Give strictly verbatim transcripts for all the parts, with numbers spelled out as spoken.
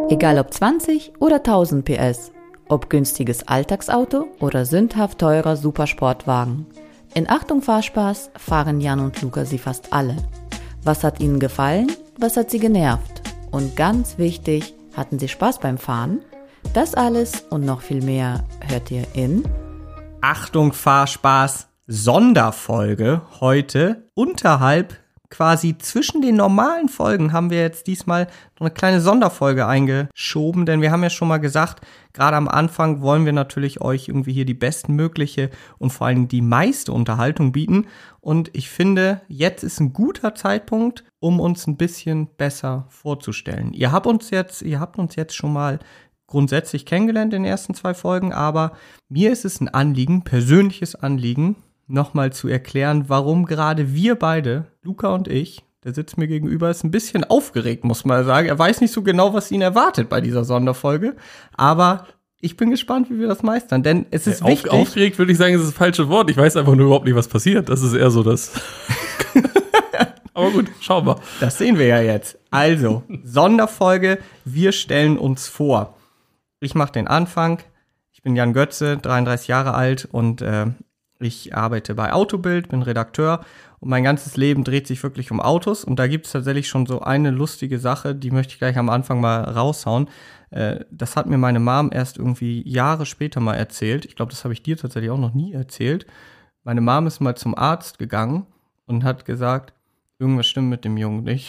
Egal ob zwanzig oder tausend P S, ob günstiges Alltagsauto oder sündhaft teurer Supersportwagen. In Achtung Fahrspaß fahren Jan und Luca sie fast alle. Was hat ihnen gefallen? Was hat sie genervt? Und ganz wichtig, hatten sie Spaß beim Fahren? Das alles und noch viel mehr hört ihr in Achtung Fahrspaß Sonderfolge heute unterhalb, quasi zwischen den normalen Folgen haben wir jetzt diesmal noch eine kleine Sonderfolge eingeschoben, denn wir haben ja schon mal gesagt, gerade am Anfang wollen wir natürlich euch irgendwie hier die bestmögliche und vor allem die meiste Unterhaltung bieten. Und ich finde, jetzt ist ein guter Zeitpunkt, um uns ein bisschen besser vorzustellen. Ihr habt uns jetzt, ihr habt uns jetzt schon mal grundsätzlich kennengelernt in den ersten zwei Folgen, aber mir ist es ein Anliegen, persönliches Anliegen, nochmal zu erklären, warum gerade wir beide, Luca und ich, der sitzt mir gegenüber, ist ein bisschen aufgeregt, muss man sagen. Er weiß nicht so genau, was ihn erwartet bei dieser Sonderfolge, aber ich bin gespannt, wie wir das meistern, denn es ist Auf, wichtig. Aufgeregt würde ich sagen, ist das falsche Wort. Ich weiß einfach nur überhaupt nicht, was passiert. Das ist eher so das. Aber gut, schauen wir. Das sehen wir ja jetzt. Also, Sonderfolge, wir stellen uns vor. Ich mache den Anfang. Ich bin Jan Götze, dreiunddreißig Jahre alt und äh, ich arbeite bei Autobild, bin Redakteur und mein ganzes Leben dreht sich wirklich um Autos. Und da gibt es tatsächlich schon so eine lustige Sache, die möchte ich gleich am Anfang mal raushauen. Äh, das hat mir meine Mom erst irgendwie Jahre später mal erzählt. Ich glaube, das habe ich dir tatsächlich auch noch nie erzählt. Meine Mom ist mal zum Arzt gegangen und hat gesagt, irgendwas stimmt mit dem Jungen nicht.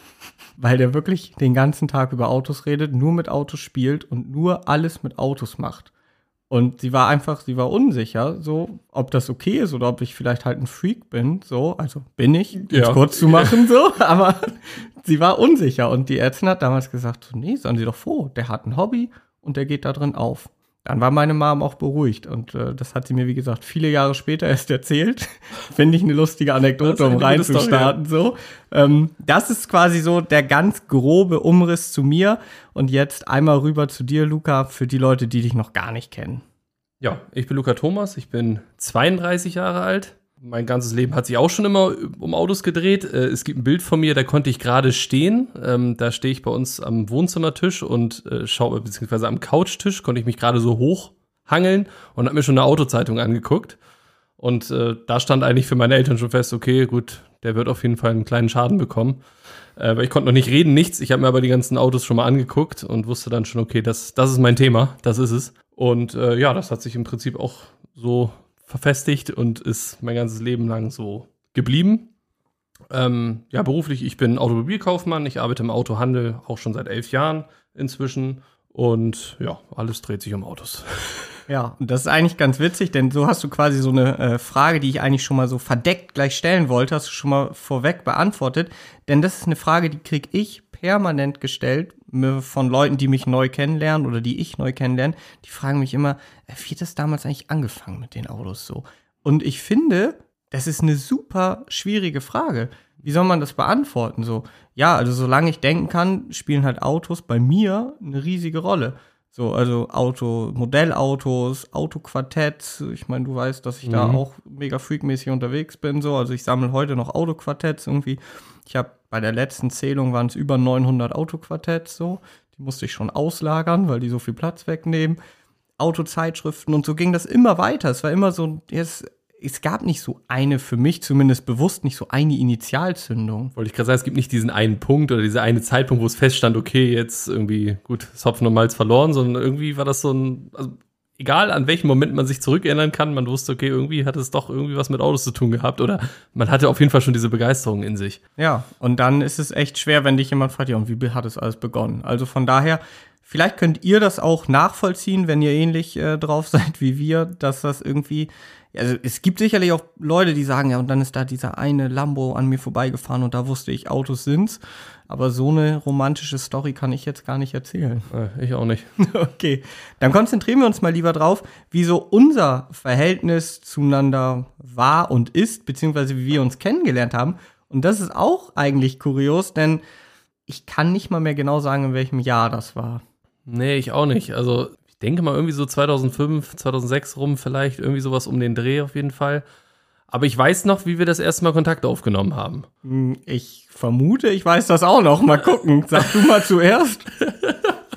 Weil der wirklich den ganzen Tag über Autos redet, nur mit Autos spielt und nur alles mit Autos macht. Und sie war einfach, sie war unsicher, so, ob das okay ist oder ob ich vielleicht halt ein Freak bin, so, also bin ich, um es Ja. kurz zu machen, so, aber sie war unsicher und die Ärztin hat damals gesagt, so, nee, seien Sie doch froh, der hat ein Hobby und der geht da drin auf. Dann war meine Mom auch beruhigt und äh, das hat sie mir, wie gesagt, viele Jahre später erst erzählt. Finde ich eine lustige Anekdote, um reinzustarten, so. Ähm, das ist quasi so der ganz grobe Umriss zu mir und jetzt einmal rüber zu dir, Luca, für die Leute, die dich noch gar nicht kennen. Ja, ich bin Luca Thomas, ich bin zweiunddreißig Jahre alt. Mein ganzes Leben hat sich auch schon immer um Autos gedreht. Äh, es gibt ein Bild von mir, da konnte ich gerade stehen. Ähm, da stehe ich bei uns am Wohnzimmertisch und äh, schaue, beziehungsweise am Couchtisch, konnte ich mich gerade so hochhangeln und habe mir schon eine Autozeitung angeguckt. Und äh, da stand eigentlich für meine Eltern schon fest, okay, gut, der wird auf jeden Fall einen kleinen Schaden bekommen. Äh, weil ich konnte noch nicht reden, nichts. Ich habe mir aber die ganzen Autos schon mal angeguckt und wusste dann schon, okay, das, das ist mein Thema, das ist es. Und äh, ja, das hat sich im Prinzip auch so verfestigt und ist mein ganzes Leben lang so geblieben. Ähm, ja, beruflich, ich bin Automobilkaufmann, ich arbeite im Autohandel auch schon seit elf Jahren inzwischen und ja, alles dreht sich um Autos. Ja, und das ist eigentlich ganz witzig, denn so hast du quasi so eine äh, Frage, die ich eigentlich schon mal so verdeckt gleich stellen wollte, hast du schon mal vorweg beantwortet, denn das ist eine Frage, die krieg ich permanent gestellt von Leuten, die mich neu kennenlernen oder die ich neu kennenlerne. Die fragen mich immer, wie hat das damals eigentlich angefangen mit den Autos so? Und ich finde, das ist eine super schwierige Frage. Wie soll man das beantworten? So, ja, also solange ich denken kann, spielen halt Autos bei mir eine riesige Rolle. So, also Auto, Modellautos, Autoquartetts. Ich meine, du weißt, dass ich mhm. da auch mega freakmäßig unterwegs bin. So, also ich sammle heute noch Autoquartetts irgendwie. Ich habe bei der letzten Zählung waren es über neunhundert Autoquartetts so. Die musste ich schon auslagern, weil die so viel Platz wegnehmen. Autozeitschriften und so ging das immer weiter. Es war immer so, es, es gab nicht so eine, für mich zumindest bewusst, nicht so eine Initialzündung. Wollte ich gerade sagen, es gibt nicht diesen einen Punkt oder diese eine Zeitpunkt, wo es feststand, okay, jetzt irgendwie, gut, das Hopfen und Malz verloren, sondern irgendwie war das so ein, also egal an welchem Moment man sich zurückerinnern kann, man wusste, okay, irgendwie hat es doch irgendwie was mit Autos zu tun gehabt oder man hatte auf jeden Fall schon diese Begeisterung in sich. Ja, und dann ist es echt schwer, wenn dich jemand fragt, ja, und wie hat es alles begonnen? Also von daher, vielleicht könnt ihr das auch nachvollziehen, wenn ihr ähnlich äh, drauf seid wie wir, dass das irgendwie, also es gibt sicherlich auch Leute, die sagen, ja, und dann ist da dieser eine Lambo an mir vorbeigefahren und da wusste ich, Autos sind's. Aber so eine romantische Story kann ich jetzt gar nicht erzählen. Äh, ich auch nicht. Okay, dann konzentrieren wir uns mal lieber drauf, wie so unser Verhältnis zueinander war und ist, beziehungsweise wie wir uns kennengelernt haben. Und das ist auch eigentlich kurios, denn ich kann nicht mal mehr genau sagen, in welchem Jahr das war. Nee, ich auch nicht. Also ich denke mal irgendwie so zweitausendfünf, zweitausendsechs rum vielleicht, irgendwie sowas um den Dreh auf jeden Fall. Aber ich weiß noch, wie wir das erste Mal Kontakt aufgenommen haben. Ich vermute, ich weiß das auch noch. Mal gucken. Sag du mal zuerst.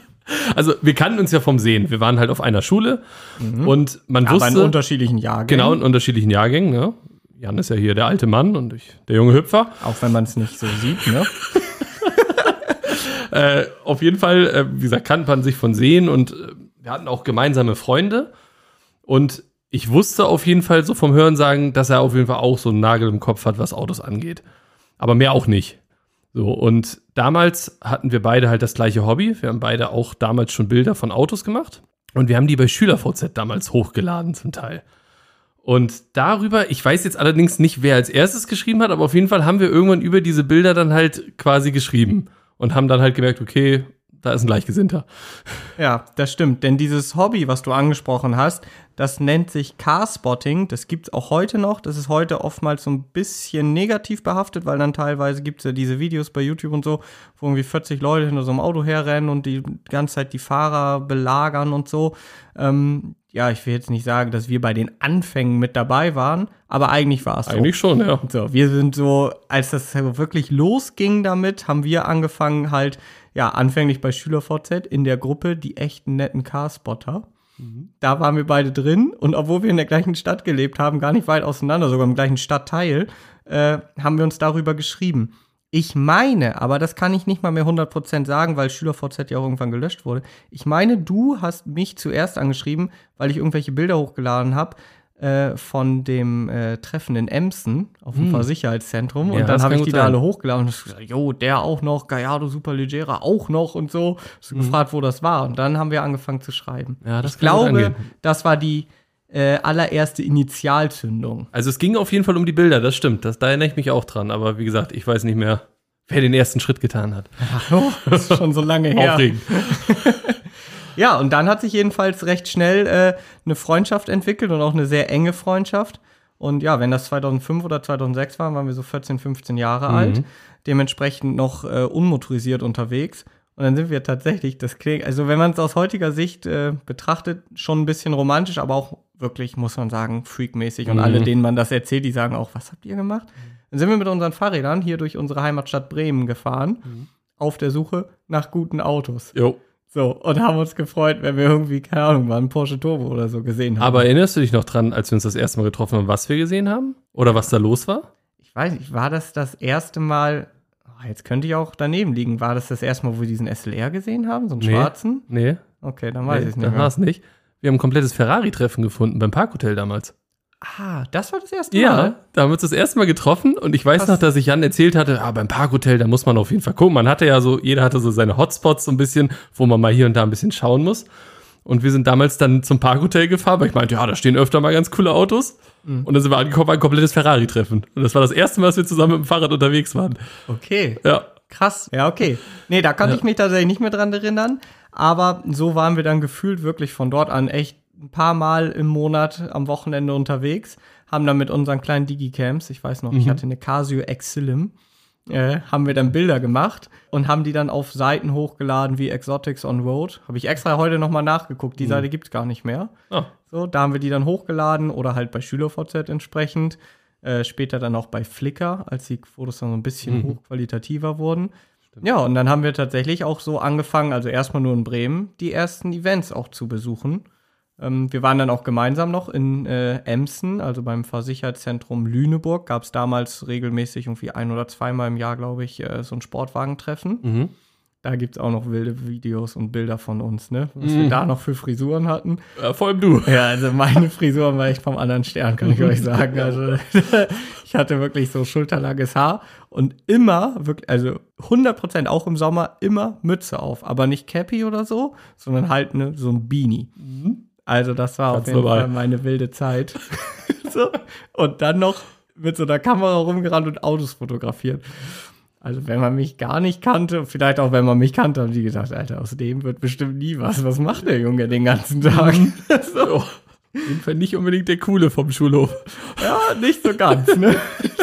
Also wir kannten uns ja vom Sehen. Wir waren halt auf einer Schule mhm. und man aber wusste... Aber in unterschiedlichen Jahrgängen. Genau, in unterschiedlichen Jahrgängen. Ne? Jan ist ja hier der alte Mann und ich der junge Hüpfer. Auch wenn man es nicht so sieht, ne? äh, auf jeden Fall, äh, wie gesagt, kannte man sich von Sehen und äh, wir hatten auch gemeinsame Freunde. Und ich wusste auf jeden Fall so vom Hörensagen, dass er auf jeden Fall auch so einen Nagel im Kopf hat, was Autos angeht. Aber mehr auch nicht. So, und damals hatten wir beide halt das gleiche Hobby. Wir haben beide auch damals schon Bilder von Autos gemacht. Und wir haben die bei SchülerVZ damals hochgeladen zum Teil. Und darüber, ich weiß jetzt allerdings nicht, wer als erstes geschrieben hat, aber auf jeden Fall haben wir irgendwann über diese Bilder dann halt quasi geschrieben. Und haben dann halt gemerkt, okay, da ist ein Gleichgesinnter. Ja, das stimmt. Denn dieses Hobby, was du angesprochen hast, das nennt sich Carspotting. Das gibt es auch heute noch. Das ist heute oftmals so ein bisschen negativ behaftet, weil dann teilweise gibt es ja diese Videos bei YouTube und so, wo irgendwie vierzig Leute hinter so einem Auto herrennen und die ganze Zeit die Fahrer belagern und so. Ähm, ja, ich will jetzt nicht sagen, dass wir bei den Anfängen mit dabei waren, aber eigentlich war es so. Eigentlich schon, ja. So, wir sind so, als das wirklich losging damit, haben wir angefangen halt, ja, anfänglich bei SchülerVZ in der Gruppe die echten netten Carspotter. Mhm. Da waren wir beide drin und obwohl wir in der gleichen Stadt gelebt haben, gar nicht weit auseinander, sogar im gleichen Stadtteil, äh, haben wir uns darüber geschrieben. Ich meine, aber das kann ich nicht mal mehr hundert Prozent sagen, weil SchülerVZ ja auch irgendwann gelöscht wurde. Ich meine, du hast mich zuerst angeschrieben, weil ich irgendwelche Bilder hochgeladen habe äh, von dem äh, Treffen in Emsen auf dem hm. Fahrsicherheitszentrum. Ja, und dann habe ich die da alle hochgeladen und gesagt, jo, der auch noch, Gallardo Superleggera auch noch und so. Hast du hm. gefragt, wo das war. Und dann haben wir angefangen zu schreiben. Ja, das ich glaube, das war die Äh, allererste Initialzündung. Also es ging auf jeden Fall um die Bilder, das stimmt. Das, da erinnere ich mich auch dran. Aber wie gesagt, ich weiß nicht mehr, wer den ersten Schritt getan hat. Ach, oh, das ist schon so lange her. Aufregend. Ja, und dann hat sich jedenfalls recht schnell äh, eine Freundschaft entwickelt und auch eine sehr enge Freundschaft. Und ja, wenn das zweitausendfünf oder zweitausendsechs war, waren wir so vierzehn, fünfzehn Jahre mhm. alt. Dementsprechend noch äh, unmotorisiert unterwegs. Und dann sind wir tatsächlich, das klingt, also wenn man es aus heutiger Sicht äh, betrachtet, schon ein bisschen romantisch, aber auch wirklich, muss man sagen, freakmäßig. Und mhm. alle, denen man das erzählt, die sagen auch, was habt ihr gemacht? Dann sind wir mit unseren Fahrrädern hier durch unsere Heimatstadt Bremen gefahren, mhm. auf der Suche nach guten Autos. Jo. So, und haben uns gefreut, wenn wir irgendwie, keine Ahnung, mal einen Porsche Turbo oder so gesehen haben. Aber erinnerst du dich noch dran, als wir uns das erste Mal getroffen haben, was wir gesehen haben? Oder was da los war? Ich weiß nicht, war das das erste Mal... Jetzt könnte ich auch daneben liegen. War das das erste Mal, wo wir diesen S L R gesehen haben? So einen nee, schwarzen? Nee. Okay, dann weiß nee, ich es nicht das mehr. war es nicht. Wir haben ein komplettes Ferrari-Treffen gefunden beim Parkhotel damals. Ah, das war das erste Mal? Ja, da haben wir uns das erste Mal getroffen und ich weiß Was? noch, dass ich Jan erzählt hatte, ah, beim Parkhotel, da muss man auf jeden Fall gucken. Man hatte ja so, jeder hatte so seine Hotspots so ein bisschen, wo man mal hier und da ein bisschen schauen muss. Und wir sind damals dann zum Parkhotel gefahren, weil ich meinte, ja, da stehen öfter mal ganz coole Autos. Mhm. Und dann sind wir angekommen, ein komplettes Ferrari-Treffen. Und das war das erste Mal, dass wir zusammen mit dem Fahrrad unterwegs waren. Okay. Ja. Krass, ja, okay. Nee, da konnte ja. ich mich tatsächlich nicht mehr dran erinnern, aber so waren wir dann gefühlt wirklich von dort an echt ein paar Mal im Monat am Wochenende unterwegs, haben dann mit unseren kleinen Digicams, ich weiß noch, mhm. ich hatte eine Casio Exilim, äh, haben wir dann Bilder gemacht und haben die dann auf Seiten hochgeladen wie Exotics on Road. Habe ich extra heute nochmal nachgeguckt, die mhm. Seite gibt's gar nicht mehr. Oh. So, da haben wir die dann hochgeladen oder halt bei SchülerVZ entsprechend. Äh, später dann auch bei Flickr, als die Fotos dann so ein bisschen mhm. hochqualitativer wurden. Stimmt. Ja, und dann haben wir tatsächlich auch so angefangen, also erstmal nur in Bremen, die ersten Events auch zu besuchen. Ähm, wir waren dann auch gemeinsam noch in äh, Emsen, also beim Fahrsicherheitszentrum Lüneburg, gab es damals regelmäßig irgendwie ein- oder zweimal im Jahr, glaube ich, äh, so ein Sportwagentreffen. Mhm. Da gibt's auch noch wilde Videos und Bilder von uns, ne? Was mhm. wir da noch für Frisuren hatten. Ja, vor allem du. Ja, also meine Frisuren war echt vom anderen Stern, kann ich euch sagen. Also ich hatte wirklich so schulterlanges Haar und immer, wirklich, also hundert Prozent auch im Sommer, immer Mütze auf. Aber nicht Cappy oder so, sondern halt ne, so ein Beanie. Mhm. Also das war Ganz auf jeden normal. Fall meine wilde Zeit. So. Und dann noch mit so einer Kamera rumgerannt und Autos fotografiert. Also wenn man mich gar nicht kannte, vielleicht auch wenn man mich kannte, haben die gedacht, Alter, aus dem wird bestimmt nie was. Was macht der Junge den ganzen Tag? So. Auf jeden Fall nicht unbedingt der Coole vom Schulhof. Ja, nicht so ganz, ne?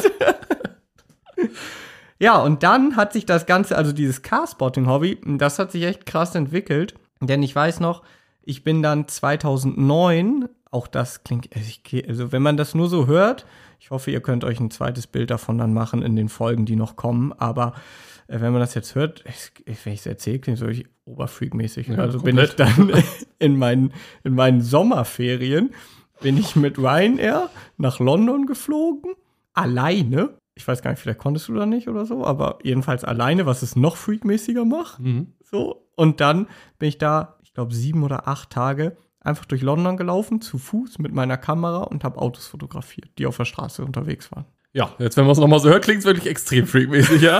Ja, und dann hat sich das Ganze, also dieses Carspotting-Hobby, das hat sich echt krass entwickelt. Denn ich weiß noch, ich bin dann zweitausendneun, auch das klingt, also wenn man das nur so hört, ich hoffe, ihr könnt euch ein zweites Bild davon dann machen in den Folgen, die noch kommen. Aber äh, wenn man das jetzt hört, ich, wenn ich es erzähle, klingt es wirklich oberfreakmäßig. Ja, also komplett. bin ich dann in meinen, in meinen Sommerferien, bin ich mit Ryanair nach London geflogen, alleine. Ich weiß gar nicht, vielleicht konntest du da nicht oder so, aber jedenfalls alleine, was es noch freakmäßiger macht. Mhm. So. Und dann bin ich da, ich glaube, sieben oder acht Tage einfach durch London gelaufen, zu Fuß mit meiner Kamera und habe Autos fotografiert, die auf der Straße unterwegs waren. Ja, jetzt, wenn man es nochmal so hört, klingt es wirklich extrem freakmäßig, ja.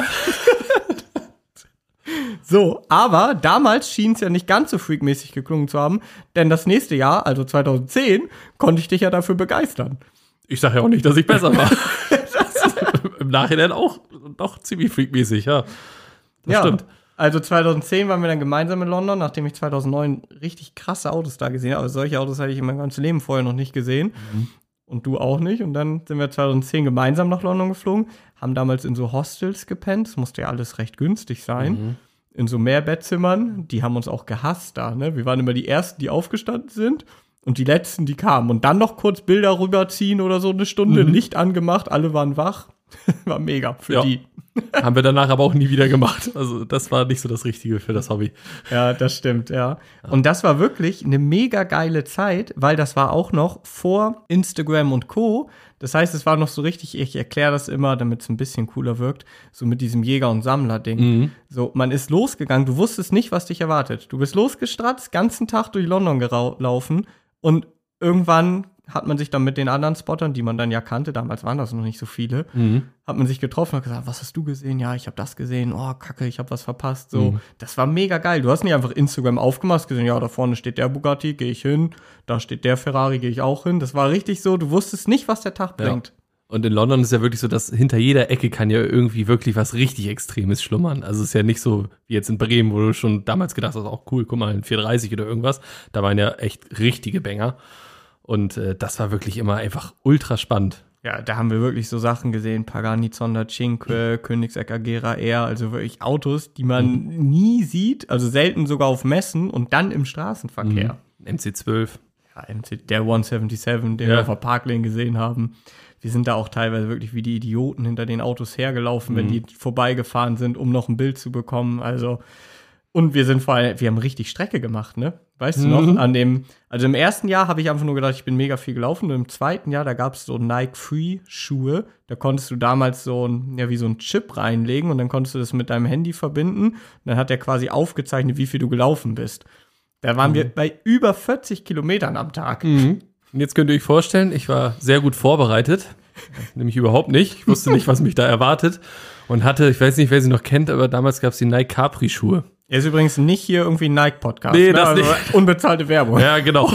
So, aber damals schien es ja nicht ganz so freakmäßig geklungen zu haben, denn das nächste Jahr, also zweitausendzehn, konnte ich dich ja dafür begeistern. Ich sage ja auch nicht, dass ich besser war. Das ist im Nachhinein auch doch ziemlich freakmäßig, ja. Das ja, stimmt. Also zweitausendzehn waren wir dann gemeinsam in London, nachdem ich zweitausendneun richtig krasse Autos da gesehen habe. Also solche Autos hatte ich in meinem ganzen Leben vorher noch nicht gesehen. Mhm. Und du auch nicht. Und dann sind wir zweitausendzehn gemeinsam nach London geflogen, haben damals in so Hostels gepennt. Das musste ja alles recht günstig sein. Mhm. In so Mehrbettzimmern. Die haben uns auch gehasst da, ne? Wir waren immer die Ersten, die aufgestanden sind. Und die Letzten, die kamen. Und dann noch kurz Bilder rüberziehen oder so eine Stunde. Mhm. Licht angemacht, alle waren wach. War mega für ja. die. Haben wir danach aber auch nie wieder gemacht. Also das war nicht so das Richtige für das Hobby. Ja, das stimmt, ja. Und das war wirklich eine mega geile Zeit, weil das war auch noch vor Instagram und Co. Das heißt, es war noch so richtig, ich erkläre das immer, damit es ein bisschen cooler wirkt, so mit diesem Jäger- und Sammler-Ding. Mhm. So, man ist losgegangen, du wusstest nicht, was dich erwartet. Du bist losgestratzt, ganzen Tag durch London gelaufen und irgendwann hat man sich dann mit den anderen Spottern, die man dann ja kannte, damals waren das noch nicht so viele, mhm. hat man sich getroffen und gesagt, was hast du gesehen? Ja, ich habe das gesehen. Oh, kacke, ich habe was verpasst. So, mhm. Das war mega geil. Du hast nicht einfach Instagram aufgemacht, hast gesehen, ja, da vorne steht der Bugatti, gehe ich hin. Da steht der Ferrari, gehe ich auch hin. Das war richtig so, du wusstest nicht, was der Tag bringt. Ja. Und in London ist ja wirklich so, dass hinter jeder Ecke kann ja irgendwie wirklich was richtig Extremes schlummern. Also es ist ja nicht so wie jetzt in Bremen, wo du schon damals gedacht hast, auch cool, guck mal, ein vierhundertdreißig oder irgendwas. Da waren ja echt richtige Banger. Und äh, das war wirklich immer einfach ultra spannend. Ja, da haben wir wirklich so Sachen gesehen, Pagani Zonda Cinque, mhm. Koenigsegg Agera R, also wirklich Autos, die man mhm. nie sieht, also selten sogar auf Messen und dann im Straßenverkehr. Mhm. M C zwölf. Ja, M C, der hundertsiebenundsiebzig, den ja. wir auf der Parklane gesehen haben. Wir sind da auch teilweise wirklich wie die Idioten hinter den Autos hergelaufen, mhm. wenn die vorbeigefahren sind, um noch ein Bild zu bekommen, also und wir sind vor allem, wir haben richtig Strecke gemacht, ne? Weißt du noch, mhm. an dem, also im ersten Jahr habe ich einfach nur gedacht, ich bin mega viel gelaufen. Und im zweiten Jahr, da gab es so Nike-Free-Schuhe. Da konntest du damals so ein, ja, wie so ein Chip reinlegen und dann konntest du das mit deinem Handy verbinden. Und dann hat der quasi aufgezeichnet, wie viel du gelaufen bist. Da waren mhm. wir bei über vierzig Kilometern am Tag. Mhm. Und jetzt könnt ihr euch vorstellen, ich war sehr gut vorbereitet. Nämlich überhaupt nicht. Ich wusste nicht, was mich da erwartet. Und hatte, ich weiß nicht, wer sie noch kennt, aber damals gab es die Nike Capri-Schuhe. Er ist übrigens nicht hier irgendwie ein Nike-Podcast. Nee, ne? das also nicht. Unbezahlte Werbung. Ja, genau.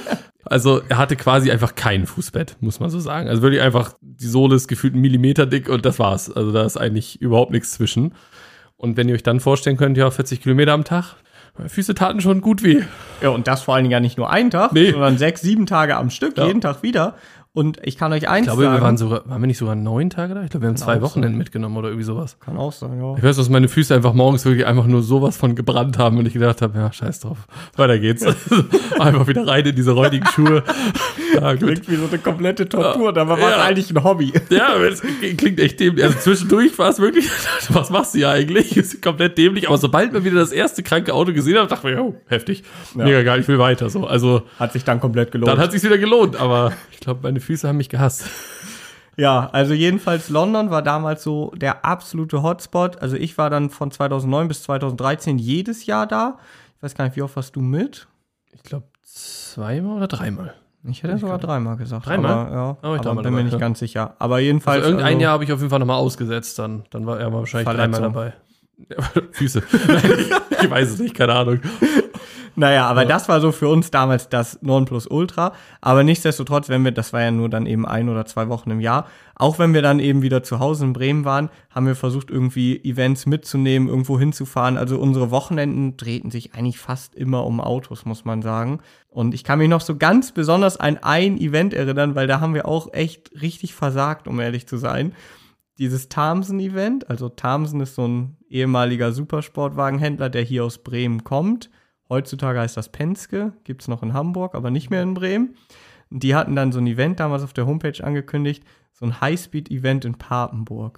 Also er hatte quasi einfach kein Fußbett, muss man so sagen. Also wirklich einfach, die Sohle ist gefühlt einen Millimeter dick und das war's. Also da ist eigentlich überhaupt nichts zwischen. Und wenn ihr euch dann vorstellen könnt, ja, vierzig Kilometer am Tag, meine Füße taten schon gut weh. Ja, und das vor allen Dingen ja nicht nur einen Tag, nee. sondern sechs, sieben Tage am Stück, ja. jeden Tag wieder. Und ich kann euch eins sagen. Ich glaube, sagen, wir waren sogar, waren wir nicht sogar neun Tage da? Ich glaube, wir haben zwei Wochenenden sein. mitgenommen oder irgendwie sowas. Kann auch sein, ja. Ich weiß, dass meine Füße einfach morgens wirklich einfach nur sowas von gebrannt haben und ich gedacht habe, ja, scheiß drauf, weiter geht's. Einfach wieder rein in diese räudigen Schuhe. Ja, klingt wie so eine komplette Tortur, aber war es ja. eigentlich ein Hobby. Ja, es klingt echt dämlich. Also zwischendurch war es wirklich, was machst du ja eigentlich? Ist komplett dämlich, aber sobald man wieder das erste kranke Auto gesehen hat, dachte ich mir, oh, heftig, ja. mega geil, ich will weiter. So, also hat sich dann komplett gelohnt. Dann hat sich's wieder gelohnt, aber ich glaube, meine Füße haben mich gehasst. Ja, also jedenfalls London war damals so der absolute Hotspot. Also ich war dann von zweitausendneun bis zweitausenddreizehn jedes Jahr da. Ich weiß gar nicht, wie oft warst du mit? Ich glaube zweimal oder dreimal. Ich hätte ich sogar glaub, dreimal gesagt. Dreimal? Aber, ja, oh, ich aber bin dabei, mir nicht ja. ganz sicher. Aber jedenfalls. Also irgendein also, Jahr habe ich auf jeden Fall nochmal ausgesetzt dann. Dann war er wahrscheinlich Verletzung. dreimal dabei. Füße. Ich weiß es nicht, keine Ahnung. Naja, aber ja. das war so für uns damals das Nonplusultra. Aber nichtsdestotrotz, wenn wir, das war ja nur dann eben ein oder zwei Wochen im Jahr, auch wenn wir dann eben wieder zu Hause in Bremen waren, haben wir versucht, irgendwie Events mitzunehmen, irgendwo hinzufahren. Also unsere Wochenenden drehten sich eigentlich fast immer um Autos, muss man sagen. Und ich kann mich noch so ganz besonders an ein Event erinnern, weil da haben wir auch echt richtig versagt, um ehrlich zu sein. Dieses Thamsen-Event, also Thamsen ist so ein ehemaliger Supersportwagenhändler, der hier aus Bremen kommt. Heutzutage heißt das Penske, gibt's noch in Hamburg, aber nicht mehr in Bremen. Und die hatten dann so ein Event damals auf der Homepage angekündigt, so ein Highspeed-Event in Papenburg. Mhm.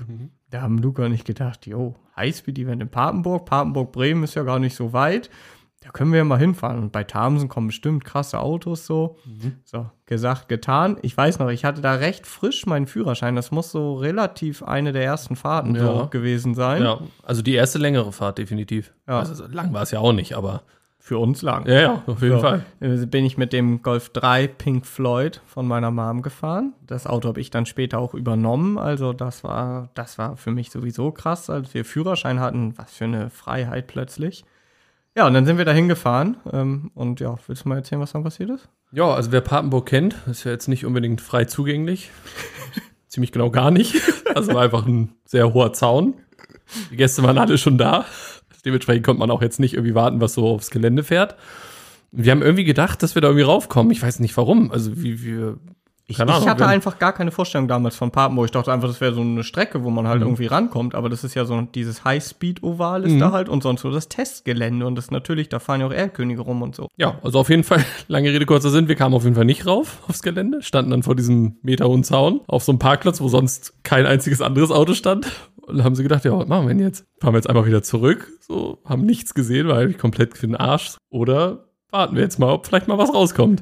Da haben Luca und ich gedacht, jo, Highspeed-Event in Papenburg. Papenburg-Bremen ist ja gar nicht so weit. Da können wir ja mal hinfahren. Und bei Thamsen kommen bestimmt krasse Autos so. Mhm. So, gesagt, getan. Ich weiß noch, ich hatte da recht frisch meinen Führerschein. Das muss so relativ eine der ersten Fahrten ja. so gewesen sein. Ja, also die erste längere Fahrt definitiv. Ja. Also lang war es ja auch nicht, aber für uns lang. Ja, ja, auf jeden so, Fall. Bin ich mit dem Golf drei Pink Floyd von meiner Mom gefahren. Das Auto habe ich dann später auch übernommen. Also das war, das war für mich sowieso krass, als wir Führerschein hatten. Was für eine Freiheit plötzlich. Ja, und dann sind wir da hingefahren. Ähm, und ja, willst du mal erzählen, was dann passiert ist? Ja, also wer Papenburg kennt, ist ja jetzt nicht unbedingt frei zugänglich. Ziemlich genau gar nicht. Also war einfach ein sehr hoher Zaun. Die Gäste waren alle schon da. Dementsprechend konnte man auch jetzt nicht irgendwie warten, was so aufs Gelände fährt. Wir haben irgendwie gedacht, dass wir da irgendwie raufkommen. Ich weiß nicht warum. Also wie wir. Ich, Ahnung, ich hatte wenn, einfach gar keine Vorstellung damals von Papenburg. Ich dachte einfach, das wäre so eine Strecke, wo man halt mhm. irgendwie rankommt. Aber das ist ja so dieses High-Speed-Oval ist mhm. da halt und sonst so das Testgelände. Und das natürlich, da fahren ja auch Erlkönige rum und so. Ja, also auf jeden Fall, lange Rede, kurzer Sinn, wir kamen auf jeden Fall nicht rauf aufs Gelände. Standen dann vor diesem meterhohen Zaun auf so einem Parkplatz, wo sonst kein einziges anderes Auto stand. Und dann haben sie gedacht, ja, was machen wir denn jetzt? Fahren wir jetzt einfach wieder zurück, so, haben nichts gesehen, weil ich komplett für den Arsch. Oder warten wir jetzt mal, ob vielleicht mal was rauskommt.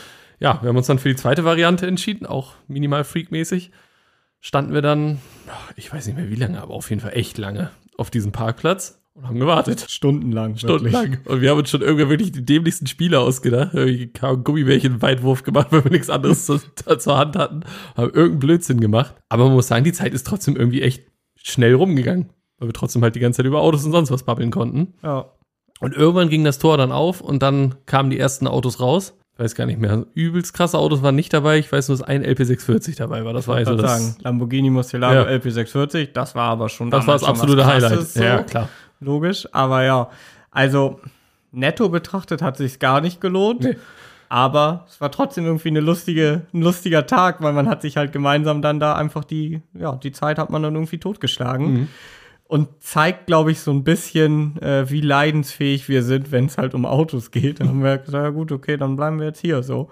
Ja, wir haben uns dann für die zweite Variante entschieden, auch minimal freakmäßig. Standen wir dann, ich weiß nicht mehr wie lange, aber auf jeden Fall echt lange auf diesem Parkplatz und haben gewartet. Stundenlang. Stundenlang. Wirklich. Und wir haben uns schon irgendwie wirklich die dämlichsten Spiele ausgedacht. Irgendwie Gummibärchen Weitwurf gemacht, weil wir nichts anderes zu, zur Hand hatten. Haben irgendeinen Blödsinn gemacht. Aber man muss sagen, die Zeit ist trotzdem irgendwie echt schnell rumgegangen, weil wir trotzdem halt die ganze Zeit über Autos und sonst was babbeln konnten. Ja. Und irgendwann ging das Tor dann auf und dann kamen die ersten Autos raus. Ich weiß gar nicht mehr. Übelst krasse Autos waren nicht dabei. Ich weiß nur, dass ein L P sechshundertvierzig dabei war. Das war also das. Sagen. Lamborghini Murcielago ja. L P sechshundertvierzig. Das war aber schon. Das war das absolute Highlight. So. Ja, klar. Logisch. Aber ja, also netto betrachtet hat sich's gar nicht gelohnt. Nee. Aber es war trotzdem irgendwie eine lustige, ein lustiger Tag, weil man hat sich halt gemeinsam dann da einfach die, ja, die Zeit hat man dann irgendwie totgeschlagen. Mhm. Und zeigt, glaube ich, so ein bisschen, äh, wie leidensfähig wir sind, wenn es halt um Autos geht. Da haben wir gesagt, ja gut, okay, dann bleiben wir jetzt hier so.